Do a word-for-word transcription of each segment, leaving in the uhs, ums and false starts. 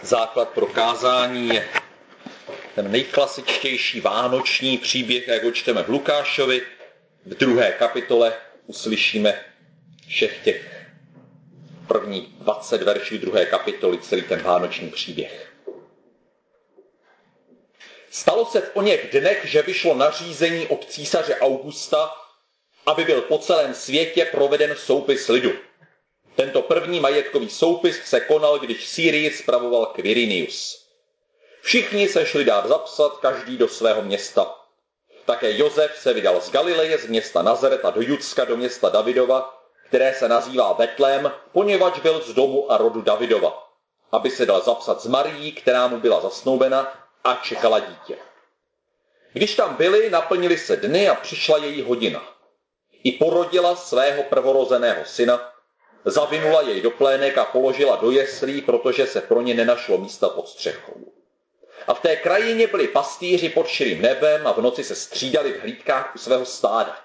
Základ pro kázání je ten nejklasičtější vánoční příběh, jak ho čteme v Lukášovi. V druhé kapitole uslyšíme všech těch prvních dvacet veršů druhé kapitoly, celý ten vánoční příběh. Stalo se v oněch dnech, že vyšlo nařízení od císaře Augusta, aby byl po celém světě proveden soupis lidu. Tento první majetkový soupis se konal, když Sýrii spravoval Quirinius. Všichni se šli dát zapsat, každý do svého města. Také Josef se vydal z Galileje, z města Nazareta do Judska, do města Davidova, které se nazývá Betlém, poněvadž byl z domu a rodu Davidova, aby se dal zapsat s Marií, která mu byla zasnoubena a čekala dítě. Když tam byli, naplnili se dny a přišla její hodina. I porodila svého prvorozeného syna, zavinula jej do plének a položila do jeslí, protože se pro ně nenašlo místa pod střechou. A v té krajině byli pastýři pod širým nebem a v noci se střídali v hlídkách u svého stáda.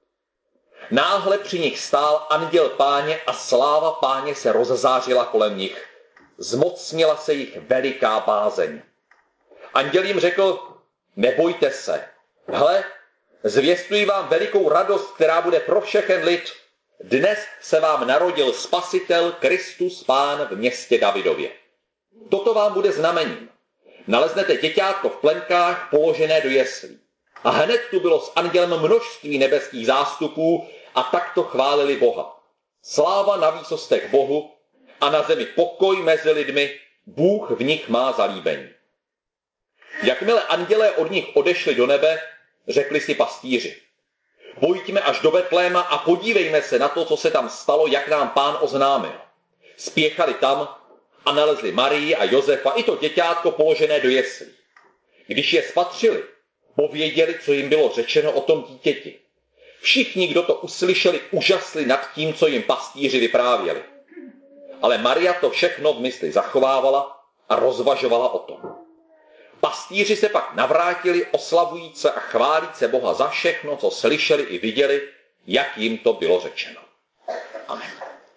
Náhle při nich stál anděl Páně a sláva Páně se rozzářila kolem nich. Zmocnila se jich veliká bázeň. Anděl jim řekl, nebojte se, hle, zvěstuji vám velikou radost, která bude pro všechen lid. Dnes se vám narodil Spasitel, Kristus Pán v městě Davidově. Toto vám bude znamením. Naleznete děťátko v plenkách položené do jeslí. A hned tu bylo s andělem množství nebeských zástupů a takto chválili Boha. Sláva na výsostech Bohu a na zemi pokoj mezi lidmi, Bůh v nich má zalíbení. Jakmile andělé od nich odešli do nebe, řekli si pastýři, pojďme až do Betléma a podívejme se na to, co se tam stalo, jak nám Pán oznámil. Spěchali tam a nalezli Marii a Josefa i to děťátko položené do jeslí. Když je spatřili, pověděli, co jim bylo řečeno o tom dítěti. Všichni, kdo to uslyšeli, užasli nad tím, co jim pastýři vyprávěli. Ale Maria to všechno v mysli zachovávala a rozvažovala o tom. Pastýři se pak navrátili oslavujíce a chválíce Boha za všechno, co slyšeli i viděli, jak jim to bylo řečeno. Amen.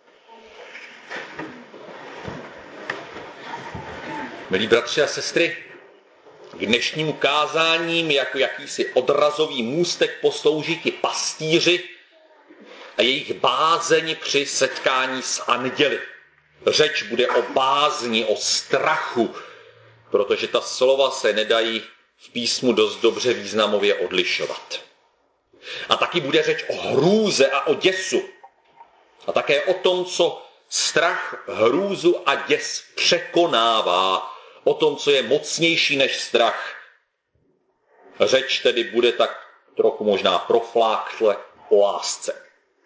Milí bratři a sestry, k dnešnímu kázáním jako jakýsi odrazový můstek poslouží ti pastýři a jejich bázeň při setkání s anděli. Řeč bude o bázni, o strachu, protože ta slova se nedají v písmu dost dobře významově odlišovat. A taky bude řeč o hrůze a o děsu. A také o tom, co strach, hrůzu a děs překonává, o tom, co je mocnější než strach. Řeč tedy bude tak trochu možná proflákle o lásce.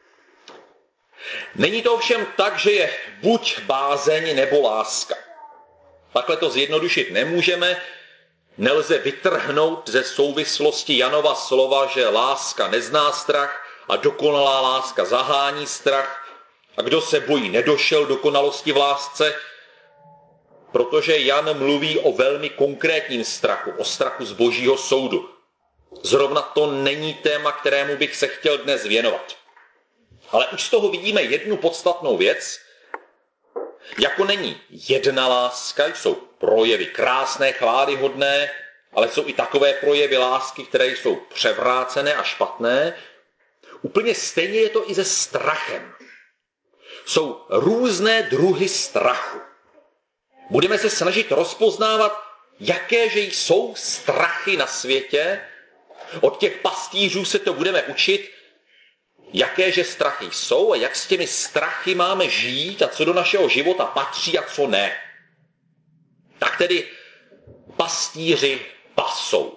Není to ovšem tak, že je buď bázeň nebo láska. Takhle to zjednodušit nemůžeme, nelze vytrhnout ze souvislosti Janova slova, že láska nezná strach a dokonalá láska zahání strach a kdo se bojí, nedošel dokonalosti v lásce, protože Jan mluví o velmi konkrétním strachu, o strachu z Božího soudu. Zrovna to není téma, kterému bych se chtěl dnes věnovat. Ale už z toho vidíme jednu podstatnou věc. Jako není jedna láska, jsou projevy krásné, chvályhodné, ale jsou i takové projevy lásky, které jsou převrácené a špatné. Úplně stejně je to i se strachem. Jsou různé druhy strachu. Budeme se snažit rozpoznávat, jakéže jsou strachy na světě. Od těch pastýřů se to budeme učit, jakéže strachy jsou a jak s těmi strachy máme žít a co do našeho života patří a co ne. Tak tedy pastýři pasou.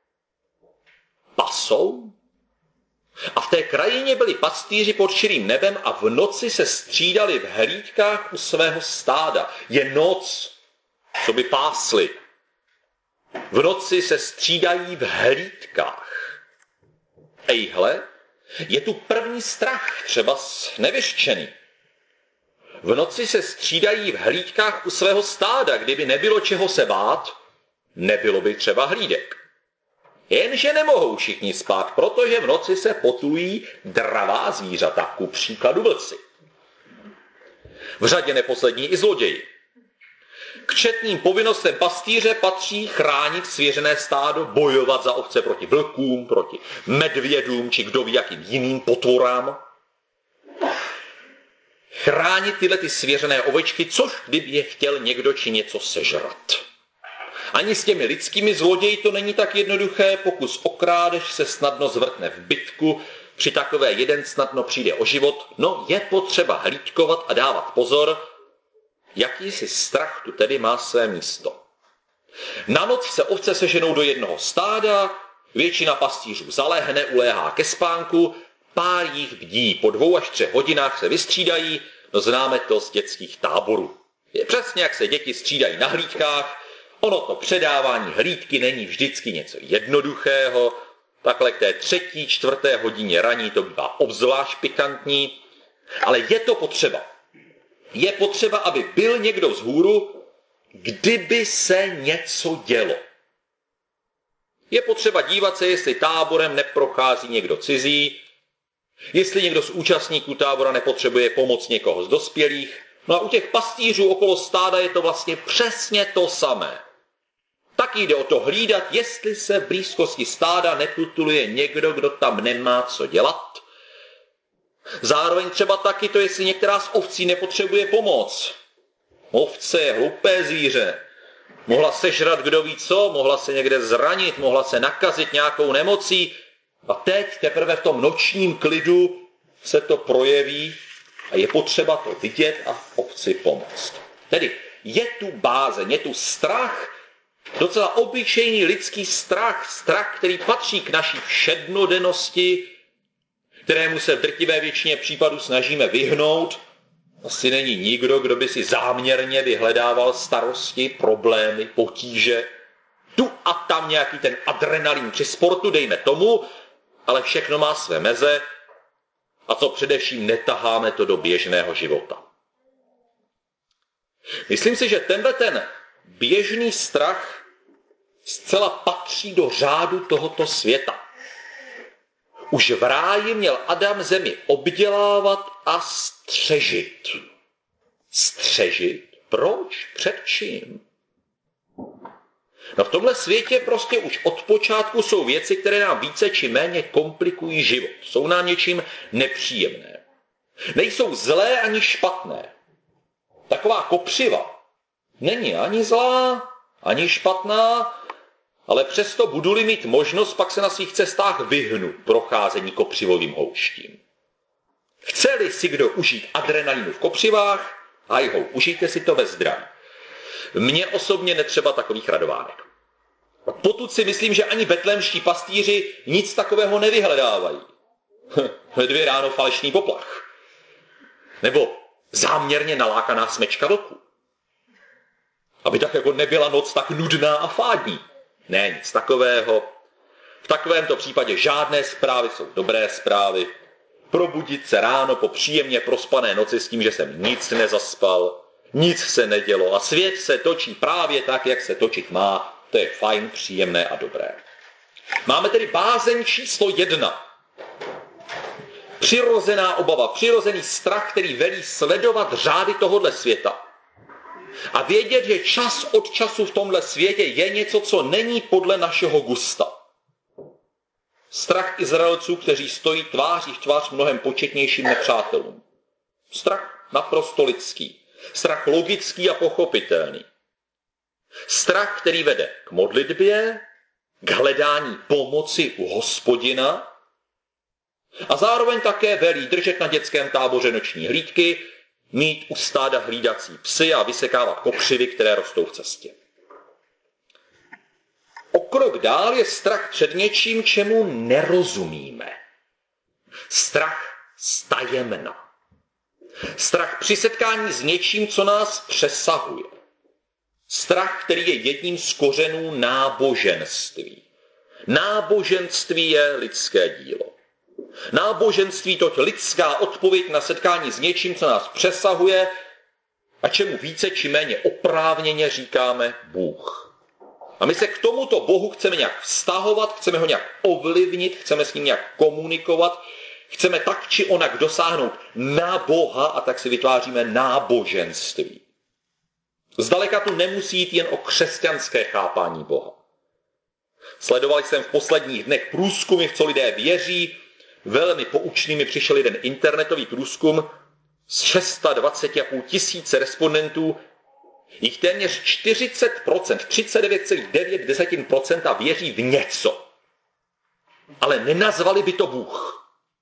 Pasou? A v té krajině byli pastýři pod širým nebem a v noci se střídali v hlídkách u svého stáda. Je noc, co by pásli. V noci se střídají v hlídkách. Ejhle, je tu první strach, třeba nevyřčený. V noci se střídají v hlídkách u svého stáda. Kdyby nebylo čeho se bát, nebylo by třeba hlídek. Jenže nemohou všichni spát, protože v noci se potulují dravá zvířata, ku příkladu vlci. V řadě neposlední i zloději. K četným povinnostem pastýře patří chránit svěřené stádo, bojovat za ovce proti vlkům, proti medvědům či kdo ví jakým jiným potvorám. Chránit tyhle ty svěřené ovečky, což kdyby je chtěl někdo či něco sežrat. Ani s těmi lidskými zloději to není tak jednoduché, pokus o krádež se snadno zvrtne v bitku, při takové jeden snadno přijde o život, no je potřeba hlídkovat a dávat pozor, jakýsi strach tu tedy má své místo. Na noc se ovce seženou do jednoho stáda, většina pastýřů zalehne, uléhá ke spánku, pár jich bdí, po dvou až třech hodinách se vystřídají, no známe to z dětských táborů. Je přesně, jak se děti střídají na hlídkách, ono to předávání hlídky není vždycky něco jednoduchého, takhle k té třetí, čtvrté hodině raní to bývá obzvlášť pikantní, ale je to potřeba. Je potřeba, aby byl někdo vzhůru, kdyby se něco dělo. Je potřeba dívat se, jestli táborem neprochází někdo cizí, jestli někdo z účastníků tábora nepotřebuje pomoc někoho z dospělých. No a u těch pastýřů okolo stáda je to vlastně přesně to samé. Taky jde o to hlídat, jestli se v blízkosti stáda neputuluje někdo, kdo tam nemá co dělat. Zároveň třeba taky to, jestli některá z ovcí nepotřebuje pomoc. Ovce je hloupé zvíře. Mohla sežrat kdo ví co, mohla se někde zranit, mohla se nakazit nějakou nemocí. A teď teprve v tom nočním klidu se to projeví a je potřeba to vidět a ovci pomoct. Tedy je tu bázeň, je tu strach, docela obyčejný lidský strach, strach, který patří k naší všednodennosti, kterému se v drtivé většině případů snažíme vyhnout. Asi není nikdo, kdo by si záměrně vyhledával starosti, problémy, potíže. Tu a tam nějaký ten adrenalin při sportu, dejme tomu, ale všechno má své meze a co především netaháme to do běžného života. Myslím si, že tenhle ten běžný strach zcela patří do řádu tohoto světa. Už v ráji měl Adam zemi obdělávat a střežit. Střežit? Proč? Před čím? No v tomhle světě prostě už od počátku jsou věci, které nám více či méně komplikují život. Jsou nám něčím nepříjemné. Nejsou zlé ani špatné. Taková kopřiva není ani zlá, ani špatná, ale přesto budu-li mít možnost, pak se na svých cestách vyhnu procházení kopřivovým houštím. Chce-li si kdo užít adrenalinu v kopřivách, hajhou, užijte si to ve zdraví. Mně osobně netřeba takových radovánek. Potud si myslím, že ani betlémští pastýři nic takového nevyhledávají. Ve dvě ráno falešný poplach. Nebo záměrně nalákaná smečka vlku. Aby tak jako nebyla noc tak nudná a fádní. Ne, nic takového. V takovémto případě žádné zprávy jsou dobré zprávy. Probudit se ráno po příjemně prospané noci s tím, že jsem nic nezaspal, nic se nedělo a svět se točí právě tak, jak se točit má. To je fajn, příjemné a dobré. Máme tedy bázeň číslo jedna. Přirozená obava, přirozený strach, který velí sledovat řády tohohle světa. A vědět, že čas od času v tomhle světě je něco, co není podle našeho gusta. Strach Izraelců, kteří stojí tváří v tvář mnohem početnějším nepřátelům. Strach naprosto lidský. Strach logický a pochopitelný. Strach, který vede k modlitbě, k hledání pomoci u Hospodina a zároveň také velí držet na dětském táboře noční hlídky, mít u stáda hlídací psy a vysekávat kopřivy, které rostou v cestě. O krok dál je strach před něčím, čemu nerozumíme. Strach z tajemna. Strach při setkání s něčím, co nás přesahuje. Strach, který je jedním z kořenů náboženství. Náboženství je lidské dílo. Náboženství toť lidská odpověď na setkání s něčím, co nás přesahuje a čemu více či méně oprávněně říkáme Bůh. A my se k tomuto Bohu chceme nějak vztahovat, chceme ho nějak ovlivnit, chceme s ním nějak komunikovat, chceme tak či onak dosáhnout na Boha a tak si vytváříme náboženství. Zdaleka tu nemusí jít jen o křesťanské chápání Boha. Sledoval jsem v posledních dnech průzkumy, v co lidé věří. Velmi poučný mi přišel jeden internetový průzkum z dvacet šest a půl tisíce respondentů. Jich téměř čtyřicet procent, třicet devět celá devět procenta věří v něco. Ale nenazvali by to Bůh.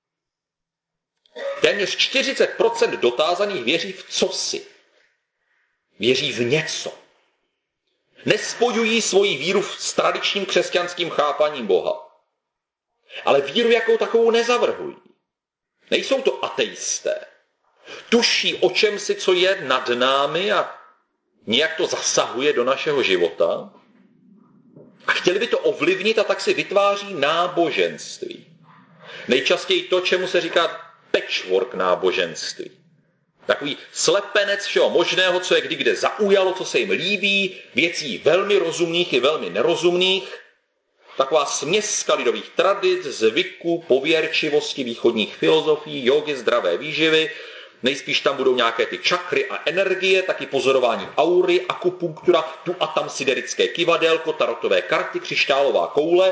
Téměř čtyřicet procent dotázaných věří v cosi. Věří v něco. Nespojují svoji víru s tradičním křesťanským chápaním Boha. Ale víru jakou takovou nezavrhují. Nejsou to ateisté. Tuší o čem si, co je nad námi a nějak to zasahuje do našeho života. A chtěli by to ovlivnit a tak si vytváří náboženství. Nejčastěji to, čemu se říká patchwork náboženství. Takový slepenec všeho možného, co je kdy kde zaujalo, co se jim líbí, věcí velmi rozumných i velmi nerozumných. Taková směska lidových tradic, zvyků, pověrčivosti, východních filozofií, jógy, zdravé výživy. Nejspíš tam budou nějaké ty čakry a energie, taky pozorování aury, akupunktura, tu a tam siderické kivadélko, tarotové karty, křišťálová koule.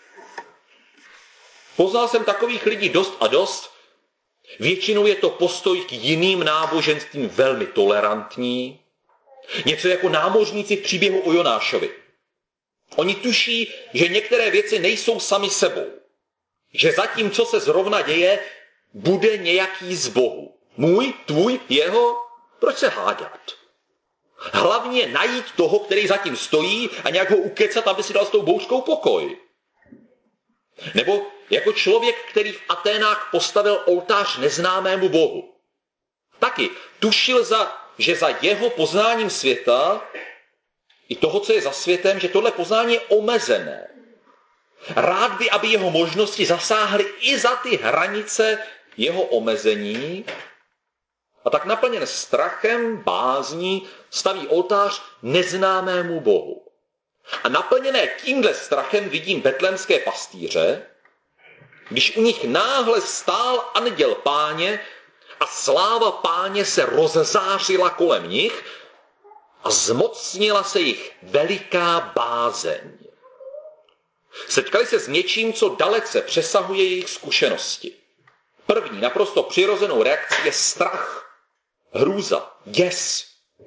Poznal jsem takových lidí dost a dost. Většinou je to postoj k jiným náboženstvím velmi tolerantní. Něco jako námořníci v příběhu o Jonášovi. Oni tuší, že některé věci nejsou sami sebou. Že zatím, co se zrovna děje, bude nějaký z Bohu. Můj, tvůj, jeho, proč se hádat? Hlavně najít toho, který zatím stojí a nějak ho ukecat, aby si dal s tou bouřkou pokoj. Nebo jako člověk, který v Aténách postavil oltář neznámému bohu. Taky tušil, za, že za jeho poznáním světa i toho, co je za světem, že tohle poznání je omezené. Rád by, aby jeho možnosti zasáhly i za ty hranice jeho omezení. A tak naplněn strachem, bázní, staví oltář neznámému bohu. A naplněné tímhle strachem vidím betlémské pastýře, když u nich náhle stál anděl Páně a sláva Páně se rozzářila kolem nich a zmocnila se jich veliká bázeň. Setkali se s něčím, co dalece přesahuje jejich zkušenosti. První naprosto přirozenou reakcí je strach, hrůza, děs.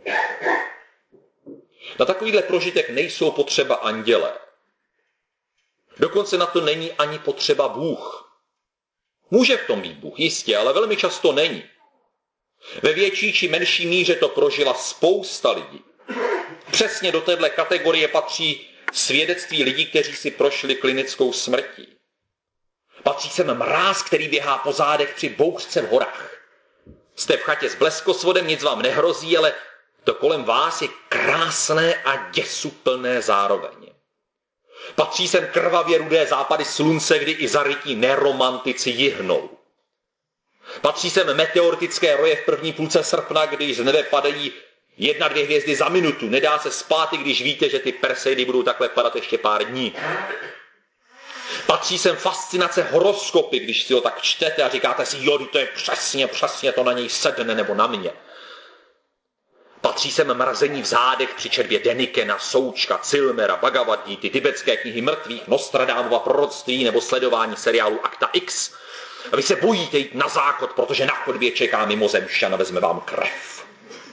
Na takovýhle prožitek nejsou potřeba andělé. Dokonce na to není ani potřeba Bůh. Může v tom být Bůh, jistě, ale velmi často není. Ve větší či menší míře to prožila spousta lidí. Přesně do téhle kategorie patří svědectví lidí, kteří si prošli klinickou smrtí. Patří sem mráz, který běhá po zádech při bouřce v horách. Jste v chatě s bleskosvodem, nic vám nehrozí, ale to kolem vás je krásné a děsuplné zároveň. Patří sem krvavě rudé západy slunce, kdy i zarytí neromantici jihnou. Patří sem meteoritické roje v první půlce srpna, když z nebe padají jedna, dvě hvězdy za minutu. Nedá se spát, i když víte, že ty Perseidy budou takhle padat ještě pár dní. Patří sem fascinace horoskopy, když si ho tak čtete a říkáte si, jo, to je přesně, přesně to na něj sedne nebo na mě. Patří sem mrazení v zádech při četbě Denikena, Součka, Cilmera, Bhagavad Gíty, tibetské knihy mrtvých, Nostradamovova proroctví nebo sledování seriálu Akta X. A vy se bojíte jít na záchod, protože na chodbě čeká mimozemšťan a vezme vám krev.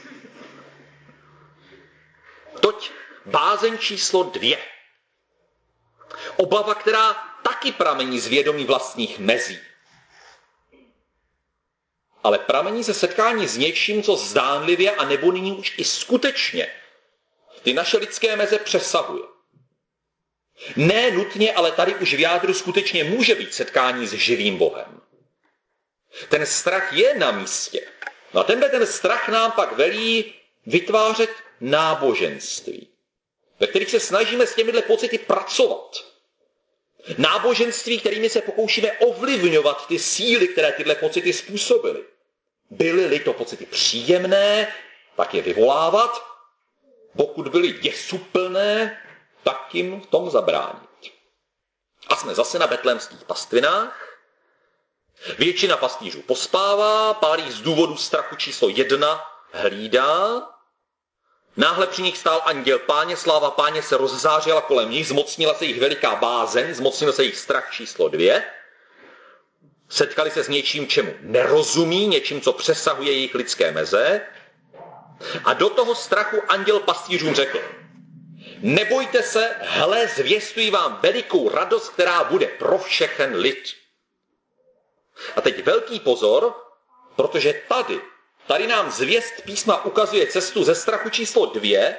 Toť bázeň číslo dvě. Obava, která taky pramení z vědomí vlastních mezí. Ale pramení ze setkání s něčím, co zdánlivě a nebo nyní už i skutečně ty naše lidské meze přesahuje. Ne nutně, ale tady už v jádru skutečně může být setkání s živým Bohem. Ten strach je na místě. No a tenhle ten strach nám pak velí vytvářet náboženství, ve kterých se snažíme s těmihle pocity pracovat. Náboženství, kterými se pokoušíme ovlivňovat ty síly, které tyhle pocity způsobily. Byly-li to pocity příjemné, tak je vyvolávat. Pokud byly děsuplné, tak jim v tom zabránit. A jsme zase na betlémských pastvinách. Většina pastýřů pospává, pár jich z důvodu strachu číslo jedna hlídá. Náhle při nich stál anděl Páně, sláva Páně se rozzářila kolem nich, zmocnila se jich veliká bázeň, zmocnil se jich strach číslo dvě. Setkali se s něčím, čemu nerozumí, něčím, co přesahuje jejich lidské meze. A do toho strachu anděl pastýřům řekl: nebojte se, hle, zvěstuji vám velikou radost, která bude pro všechen lid. A teď velký pozor, protože tady, tady nám zvěst písma ukazuje cestu ze strachu číslo dvě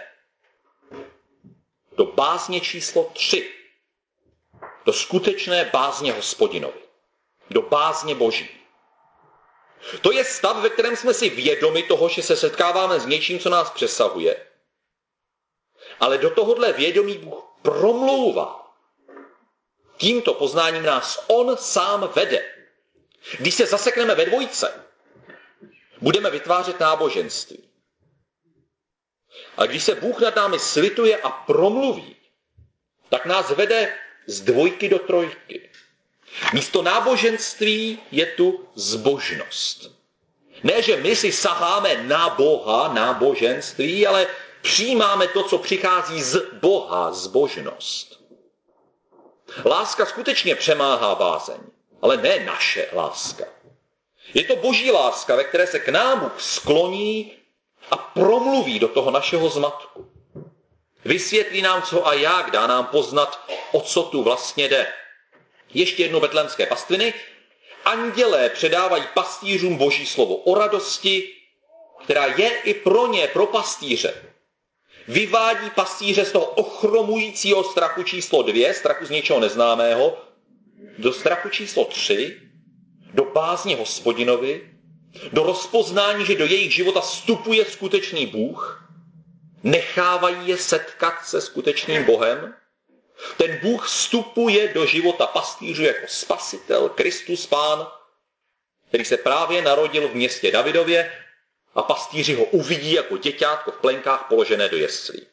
do bázně číslo tři. Do skutečné bázně Hospodinovi. Do bázně Boží. To je stav, ve kterém jsme si vědomi toho, že se setkáváme s něčím, co nás přesahuje. Ale do tohohle vědomí Bůh promlouvá. Tímto poznáním nás on sám vede. Když se zasekneme ve dvojce, budeme vytvářet náboženství. A když se Bůh nad námi slituje a promluví, tak nás vede z dvojky do trojky. Místo náboženství je tu zbožnost. Ne, že my si saháme na Boha, náboženství, ale přijímáme to, co přichází z Boha, zbožnost. Láska skutečně přemáhá bázeň, ale ne naše láska. Je to Boží láska, ve které se k nám Bůh skloní a promluví do toho našeho zmatku. Vysvětlí nám co a jak, dá nám poznat, o co tu vlastně jde. Ještě jednou betlémské pastviny. Andělé předávají pastýřům Boží slovo o radosti, která je i pro ně, pro pastýře. Vyvádí pastýře z toho ochromujícího strachu číslo dvě, strachu z něčeho neznámého, do strachu číslo tři, do bázně Hospodinovi, do rozpoznání, že do jejich života vstupuje skutečný Bůh, nechávají je setkat se skutečným Bohem. Ten Bůh vstupuje do života pastýřů jako spasitel, Kristus Pán, který se právě narodil v městě Davidově a pastýři ho uvidí jako děťátko v plenkách položené do jeslí.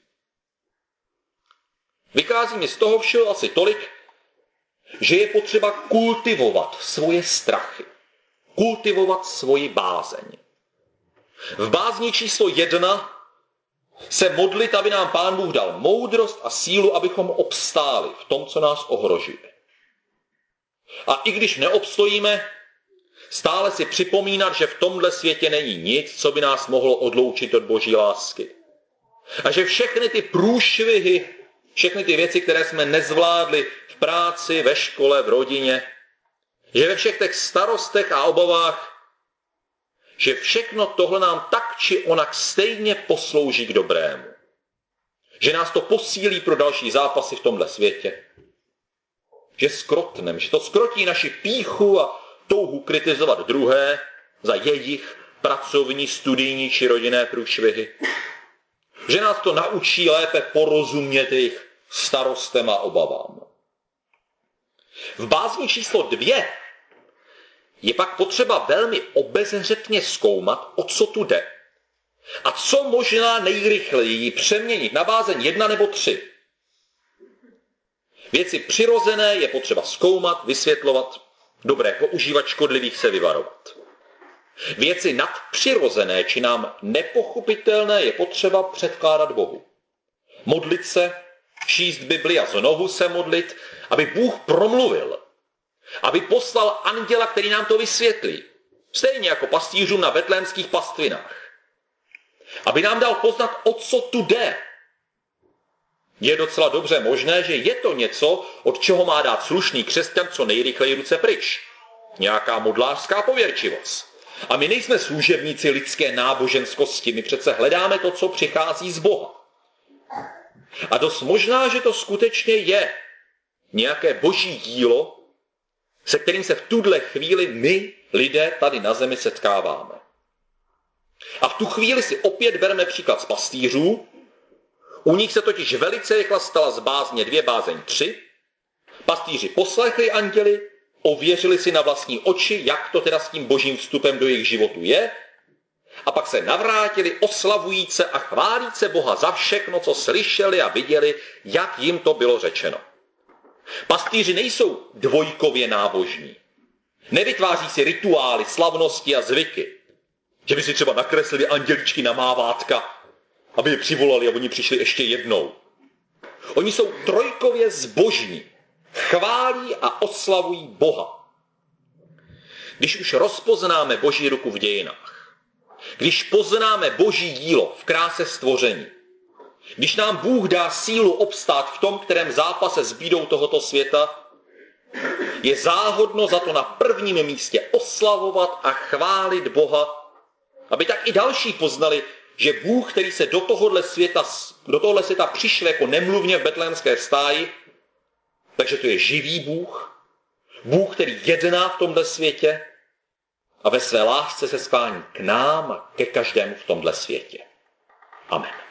Vychází mi z toho všeho asi tolik, že je potřeba kultivovat svoje strachy, kultivovat svoji bázeň. V bázni číslo jedna se modlit, aby nám Pán Bůh dal moudrost a sílu, abychom obstáli v tom, co nás ohrožuje. A i když neobstojíme, stále si připomínat, že v tomhle světě není nic, co by nás mohlo odloučit od Boží lásky. A že všechny ty průšvihy, všechny ty věci, které jsme nezvládli v práci, ve škole, v rodině, že ve všech těch starostech a obavách, že všechno tohle nám tak či onak stejně poslouží k dobrému. Že nás to posílí pro další zápasy v tomhle světě. Že skrotnem, že to skrotí naši pýchu a touhu kritizovat druhé za jejich pracovní, studijní či rodinné průšvihy. Že nás to naučí lépe porozumět jejich starostem a obavám. V bázni číslo dvě je pak potřeba velmi obezřetně zkoumat, o co tu jde. A co možná nejrychleji přeměnit na bázeň jedna nebo tři. Věci přirozené je potřeba zkoumat, vysvětlovat, dobré používat, škodlivých se vyvarovat. Věci nadpřirozené či nám nepochopitelné je potřeba předkládat Bohu. Modlit se, číst Bibli a znovu se modlit, aby Bůh promluvil. Aby poslal anděla, který nám to vysvětlí. Stejně jako pastýřům na betlémských pastvinách. Aby nám dal poznat, o co tu jde. Je docela dobře možné, že je to něco, od čeho má dát slušný křesťan co nejrychleji ruce pryč. Nějaká modlářská pověrčivost. A my nejsme služebníci lidské náboženskosti, my přece hledáme to, co přichází z Boha. A dost možná, že to skutečně je nějaké boží dílo, se kterým se v tuhle chvíli my, lidé, tady na zemi setkáváme. A v tu chvíli si opět bereme příklad z pastýřů. U nich se totiž velice rychle stala z bázně dvě bázeň tři. Pastýři poslechli anděli, ověřili si na vlastní oči, jak to teda s tím božím vstupem do jejich životu je, a pak se navrátili oslavujíce a chválíce Boha za všechno, co slyšeli a viděli, jak jim to bylo řečeno. Pastýři nejsou dvojkově nábožní. Nevytváří si rituály, slavnosti a zvyky. Že by si třeba nakreslili anděličky na mávátka aby je přivolali a oni přišli ještě jednou. Oni jsou trojkově zbožní. Chválí a oslavují Boha. Když už rozpoznáme Boží ruku v dějinách, když poznáme Boží dílo v kráse stvoření, když nám Bůh dá sílu obstát v tom, kterém zápase s bídou tohoto světa, je záhodno za to na prvním místě oslavovat a chválit Boha, aby tak i další poznali, že Bůh, který se do tohohle světa, do tohohle světa přišel jako nemluvně v betlémské stáji, takže to je živý Bůh, Bůh, který jedná v tomhle světě a ve své lásce se sklání k nám a ke každému v tomhle světě. Amen.